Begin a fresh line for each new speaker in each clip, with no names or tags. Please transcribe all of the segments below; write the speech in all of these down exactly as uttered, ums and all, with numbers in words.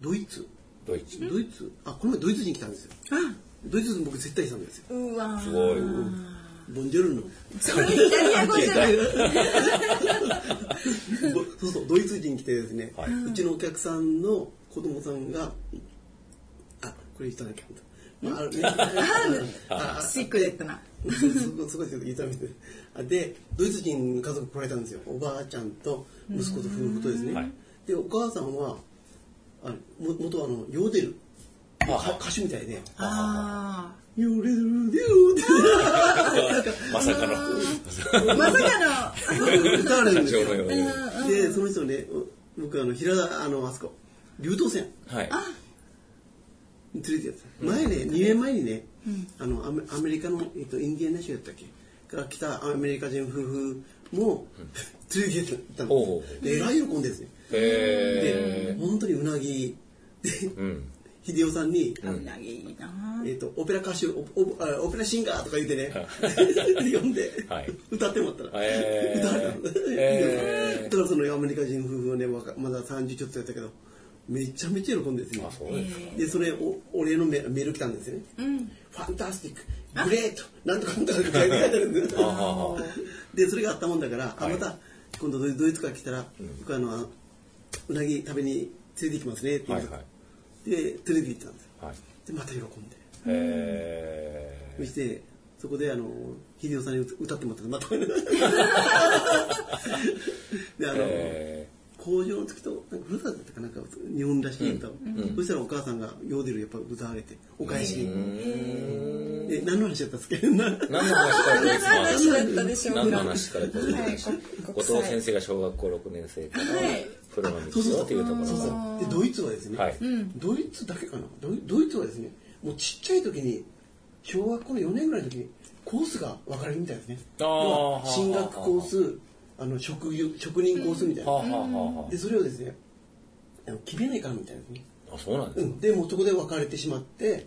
ドイツ
ドイツ
ドイツあこの前ドイツに来たんですよ。ドイツ僕絶対したんですよ。
うわ
すごい。
ボンジョルノ。
それイタリア語じゃない。
そうそうドイツ人来てですね、
はい、
うちのお客さんの子供さんがあこれ言ったんだけど。まあ、あね、
あシークレットな。
すごい言ったんですね。でドイツ人家族来られたんですよ。おばあちゃんと息子と夫婦とですね。はい、でお母さんはあも元はあのヨーデル歌手みたいで。ああ。ヨーデルデュー
まさかの
まさか
の歌われるんですよ。でその人ね僕あの平田あのあそこ竜頭線。はい。連れてやった。前ね、にねんまえにね、うん、あのアメリカの、えっと、インディアンナ州やったっけから来たアメリカ人夫婦も、うん、連れてやったんです。で、えらい喜んでですね。で、本当にうなぎで、うん、秀夫さんに、
うなぎいいな
えっと、オペラ歌手、オ, オ, オペラシンガーとか言ってね、呼んで、はい、歌ってもらったら、えー、歌われたの。えー、だからそのアメリカ人夫婦はね、まださんじゅうちょっとやったけど、めちゃめちゃ喜んでですね。あ、そうですか。で、それおお礼のメール来たんですよね。うん、ファンタスティック、グレート、なんとかなんとかって書いてあるんですよ。で、それがあったもんだから、はい、あまた今度ドイツから来たら、うん、僕あのうなぎ食べに連れて行きますねって言う、はいはい、で連れて行ったんですよ。はい、でまた喜んで。へー。そしてそこであの秀夫さんに歌ってもらったまた。であの。工場の時となんかふるさとだったかなんか日本らしい歌を、うん、そしたらお母さんがヨーデルやっぱ歌われてお返しに。え何の話だったんですか？何の
話だったでしょうか。
何の話からこう後藤先生が小学校ろくねん生からプロの道をっていうところ。そうそう。
でドイツはですね、はい、ドイツだけかな。ドイ、ドイツはですね、もうちっちゃい時に小学校のよねんぐらいの時にコースが分かれるみたいですね。ああ。進学コース。あの 職, 職人コースみたいな、うん、でそれをですね決めないかんみたいなですね。
あ、そうなんですか。
うん、でもうそこで別れてしまって、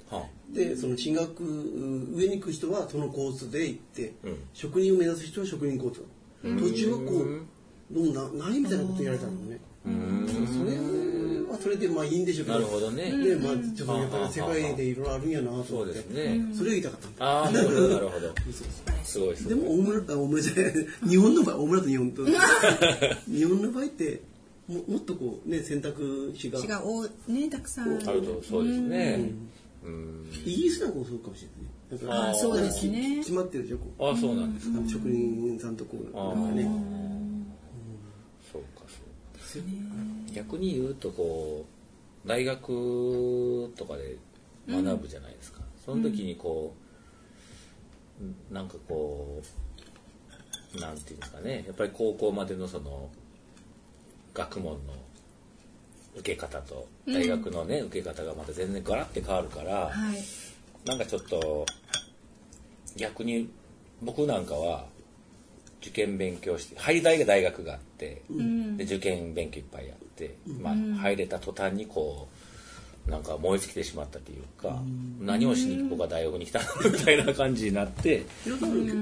はあ、でその進学上に行く人はそのコースで行って、うん、職人を目指す人は職人コース、うん、途中はこうどうなないみたいなこと言われたのね。うん、それはそれでまあいいんでしょうけど。
なるほどね。
でまあちょっとやっぱり世界でいろいろあるんやなと思って。そうですね。それが言いたかったんだ。
ああ、なるほどなるほど。すごい。
でも大村と大村じゃない日本の場合大村と日本と日本の場合っても, もっとこうね選択肢が
違うねたくさん
あるとそうですね。
うん、イギリスなんかもそうかもしれないね。
ああそうですね。
決まってるでしょ。こ
うああそうなんですか。
職人さんとこうなんかね。
そうかそう。逆に言うとこう大学とかで学ぶじゃないですか。その時にこうなんかこうなんていうんですかね。やっぱり高校までのその学問の受け方と大学のね、うん、受け方がまた全然ガラッて変わるから、はい、なんかちょっと逆に僕なんかは受験勉強して入りたいが大学があって、うん、で受験勉強いっぱいやって、うんまあ、入れた途端にこうなんか燃え尽きてしまったというか、うん、何をしに僕は大学に来たのみたいな感じになって、
うん、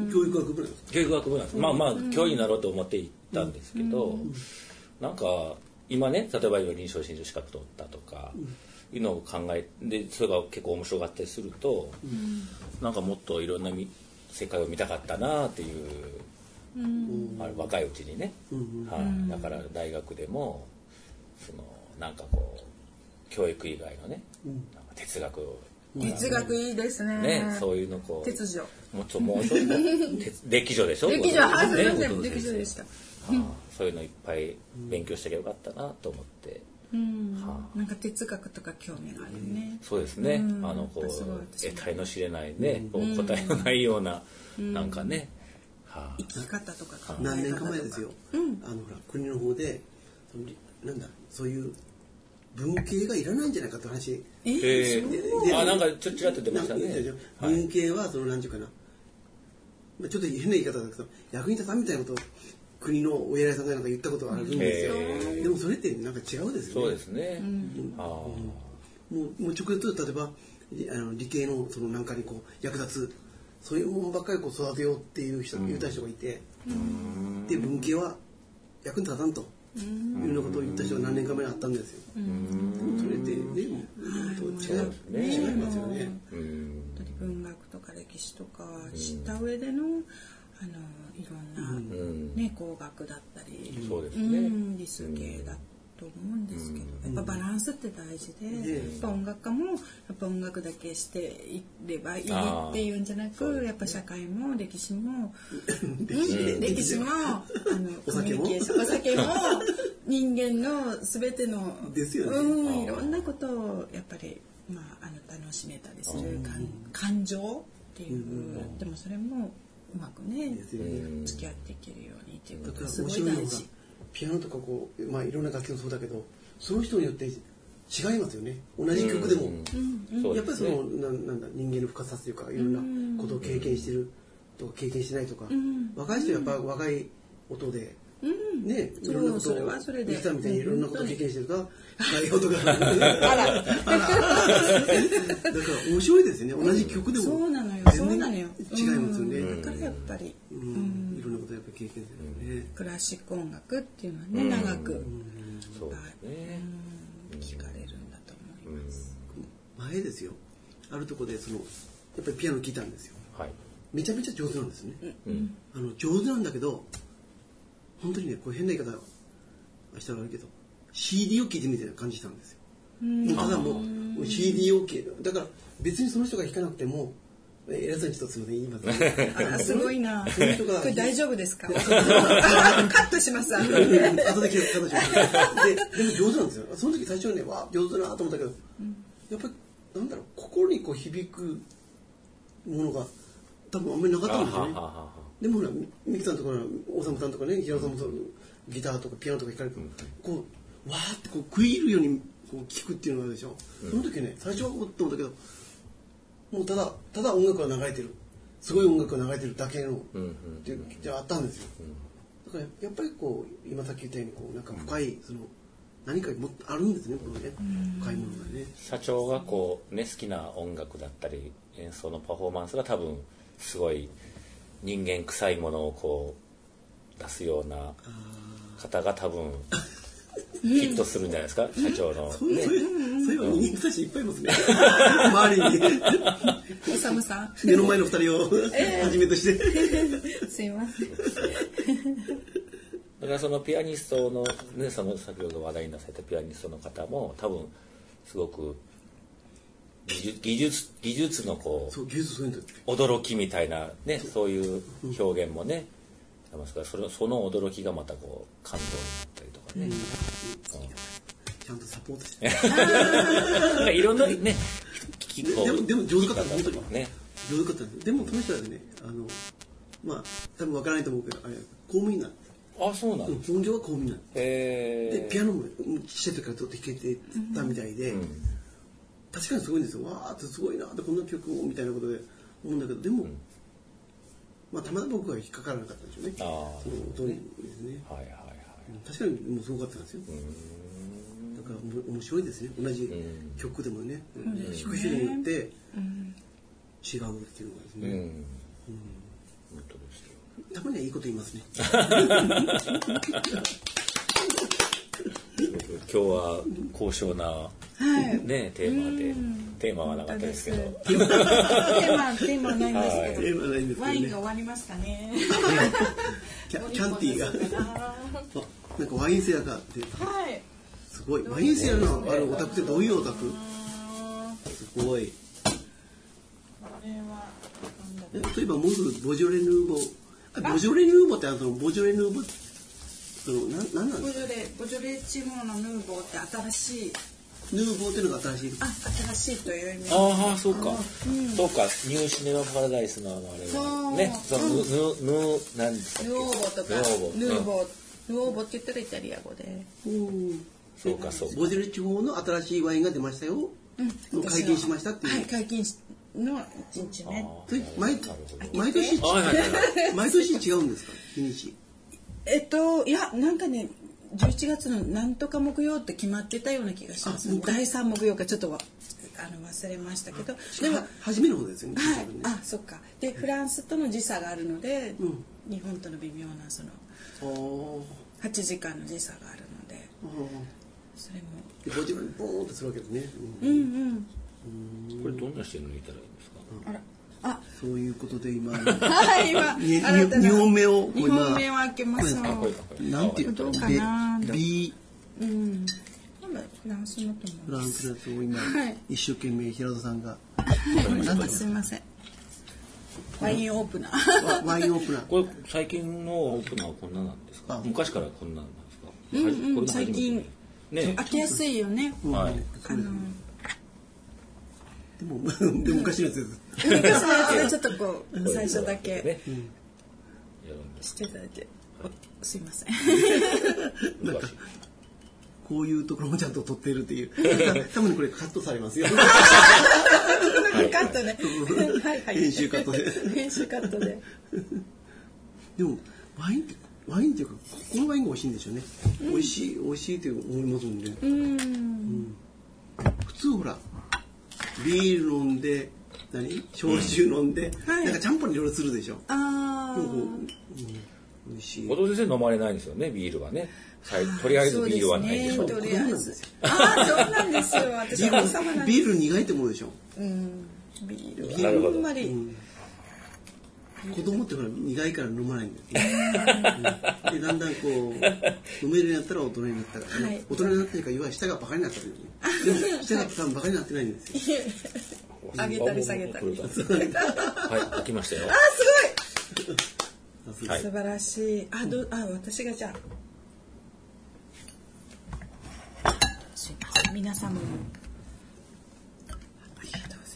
教育学部なんですか？
教育学部なんです、うん、まあまあ教員になろうと思って行ったんですけど、うん、なんか今ね例えば臨床心理士資格取ったとか、うん、いうのを考えてそれが結構面白かったりすると、うん、なんかもっといろんな世界を見たかったなっていう、うん、あ若いうちにね、うんはい、だから大学でもそのなんかこう教育以外のね、うん、なんか哲学を
哲学いいですね。
ね、そういうのこう
哲学
もうちょもうちょっと歴女でしょ。
歴女あ、ね、歴女でした。
そういうのいっぱい勉強してきゃよかったなと思って、
うんはあ、なんか哲学とか興味があるね。
そうですね、うん、あのこう得体の知れないね、うん、答えのないような、うん、なんかね、
はあ、生き方とか考え方とか
何年か前ですよ、うん、あのほら国の方でなんだそういう文系がいらないんじゃないかって話。
えー、あなんかちょっとちらっと出ましたね。
文系はその何ていうかな、ちょっと変な言い方だけど役に立たんみたいなことを国のお偉いさんがなんか言ったことがあるんですよ。でもそれってなんか違うですよね。
そうですね。うん、あ
もうもう直接例えばあの理系のそのなんかにこう役立つそういうものばっかりこう育てようっていう人、うん、言うた人がいて、で文系は役に立たんと。 いうようなことを言った人が何年か前にあったんですよ。でもそれってね、もう違う、ね、違いますよね。
文学とか歴史とか知った上での、あのいろんな、ね、工学だったり、
そうですね、
理数系だと思うんですけど、やっぱバランスって大事で、やっぱ音楽家もやっぱ音楽だけしていればいいっていうんじゃなく、やっぱ社会も歴史も歴史もあのコミュニケーション、お酒も人間の全ての
ですよね、
うん、いろんなことをやっぱり、まあ、あの楽しめたりする感情っていう、でもそれもうまくね付き合っていけるようにっていうことがすごい大事。
ピアノとかこう、まあ、いろんな楽器もそうだけど、その人によって違いますよね。同じ曲でも、うんうん、やっぱりその、ね、な, なんだ人間の深さというか、いろんなことを経験してるとか経験してないとか、うん、若い人はやっぱ若い音で、うん、ね、いろんなことをミキさんみたいにいろんなことを経験してるから深い音があらだから面白いですよね。同じ曲でも
そうなのよ、そうなのよ、
違いますよね。
だからやっぱり、
うん、いろんなことをやっぱり経験するよね。
クラシック音楽っていうのはね、長く、うんそうですね、聞かれるんだと思います。
前ですよ、あるところでそのやっぱりピアノ聴いたんですよ、はい、めちゃめちゃ上手なんですね、うん、あの上手なんだけど本当にね、こう変な言い方はしたら悪いけど シーディー を聴いてみたいな感じしたんですよ。もうただもう シーディー を聴いて、だから別にその人が弾かなくても、えらさんちょっとすみません言います、
ね、あすごいな。その人がこれ大丈夫ですか？カットします。後でカットします。
ででも上手なんですよ。その時最初ね、わ上手だなと思ったけど、うん、やっぱりなんだろう、心にこう響くものが多分あんまりなかったんですよね。でもほらミキさんとか大沢さんとかね、平尾さんもそうギターとかピアノとか弾かれて、うん、こうわーってこう食い入るようにこう聴くっていうのがあるでしょ。うん、その時ね、最初は思ったんだけど、もうただただ音楽が流れてる、すごい音楽が流れてるだけの、うんうん、っていうじゃあったんですよ。だからやっぱりこう今さっき言ったようにこうなんか深いその何かもあるんですね、このね深いものがね。
社長がこうね好きな音楽だったり演奏のパフォーマンスが多分すごい人間臭いものをこう出すような方が多分ヒットするんじゃないですか、社長の、ね、
そういえば人間臭い人いっぱいいますね周りに
おさむさん
目の前の二人をはじめとして、
すいません。
だからそのピアニストの、ね、その先ほど話題になされたピアニストの方も多分すごく技術技術技術のこう
そう技術そういうの
驚きみたいなね、そういう表現もね、ありますから、それその驚きがまたこう感動になったりとかね、うんうん、
ちゃんとサポートして
いろんなね
聞きこうでもでも上手かった本当にね、上手かったんです。でもその人はね、あのまあ多分わからないと思うけど、あれ公務員なんです。
あ、そうなん
です。本業は公務員なんです。でピアノもちっちゃい時からずっと弾けてたみたいで、うん、確かにすごいんですよ。わーってすごいなってこんな曲をみたいなことで思うんだけど、でも、うん、まあたまたま僕は引っかからなかったんでしょうね。ああ、その音にですね。はいはいはい。確かにもうすごかったんですよ。だから面白いですね。同じ曲でもね、弾く人によって違うっていうのがですね。うんうん、本当ですよ。たまにはいいこと言いますね。
今日は高尚な、はい、ねテーマで、テーマはなかったですけど、
テーマテーマないんですけど、テーマないんですけどね、ワインが終わりましたね。
キャ, キャンティーがなんかワインセラーがあって、はい、すごいワインセラーのあるオタクってどういうオタク？すごい。例えばモズボジョレ・ヌーボー、ボジョレ・ヌーボーってあのボジョレ・ヌーボーそのななんなんですか？ボジョレボジョレ地方のヌーボーって新しい。ヌーボーっていうのが新しい。
あ、新しいという意味。
ああ、そうか、うん、そうか。ニューシネマパラダイスのあのあれはね、そのヌヌなんですか？
ヌオーボとかヌーボー、ヌオーボって言ったらイタリア語で。
うん。そうかそうか。ボジョレ地方の新しいワインが出ましたよ。うん。解禁しましたっていう。
はい、解禁し。の一日ね。
毎毎年毎年違うんですか？日にち。
えっといやなんかねじゅういちがつのなんとか木曜って決まってたような気がします。だいさん木曜かちょっとはあの忘れましたけど。
でも初めの方ですよね。
はい。あ、そっか。でフランスとの時差があるので、うん、日本との微妙なそのはちじかんの時差があるのそれも
ごじまんにボーンってするわけですね。
うんうん
これどんなして抜いたらいいんですか？
あらあ
そういうことで今
はい今
ににほんめを
にほんめを開けますの
なんていう
どうかな
B
うんフランスのと思う
フランスのやつを今一生懸命平田さんが
すみませんワインオープナー
ワインオープナー
これ最近のオープナーはこんななんですか？昔からこんななんですか？
うんうん最近
ね
開けやすいよね。
はい
あの
でもでも昔のやつです
昔のやつでちょっとこう最初だけしていただいてすいません
こういうところもちゃんと撮っているっていう多分これカットされますよ
カットねはいはい
編集カットで
編集カットで
でもワインってワインっていうかこのワインが美味しいんでしょうね、うん、美味しい美味しいって思いますもんね、うんうん、普通ほらビール飲んで何焼酎飲んで、うん、なんかちゃんぽんにいろいろするでしょ。ああ、うん、美味しい。
後藤先生飲まれないんですよねビールはね。とりあえずビールはないでしょ。
とりあえず。ああそうなんですよ。私は王様なんです。
ビール苦いって思うでしょ。
うん。ビール。
なるほど。
あんまり。
うん子供ってほら苦いから飲まないんだよ、うん、でだんだんこう飲めるようになったら大人になったから、ねはい、大人になってるからいわゆる舌がバカになったけどねでも舌が多分バカになってないんですよ
上げたり下げたりはい
開きましたよ
あすごい、はい、素晴らしいあどあ私がじゃあすいません皆様もありがとうございます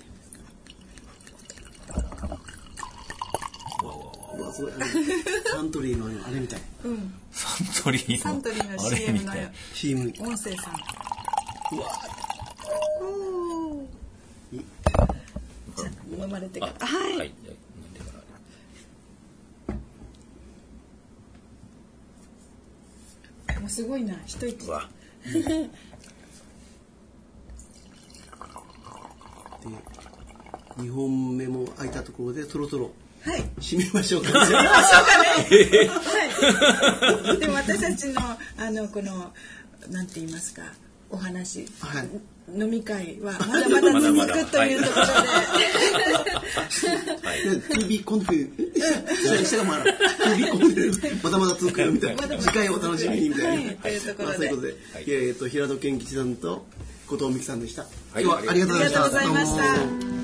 すごいサントリーのあれみたい、
うん、
サントリーの
サントリーの シーエム の
シーエム
音声さん
うわ
おじゃあ飲まれてからはい、はい、もうすごいな一息
うわ
でにほんめも開いたところでとろとろ
はい、
締めましょうか。
締めましょうかね。はい。でも私たちのあのこのなんて言いますかお話、はい、飲み会はまだまだ続くというところで。
はい。トゥービーコンフィ下がまだトゥービーコンフィまだまだ続くよみたいな。次回をお楽しみにみたいな。
はい。というところで。
そういうことで、えっと平戸健吉さんと後藤美希さんでした。
はい。
今日はありがとうございました。
ありがとうございました。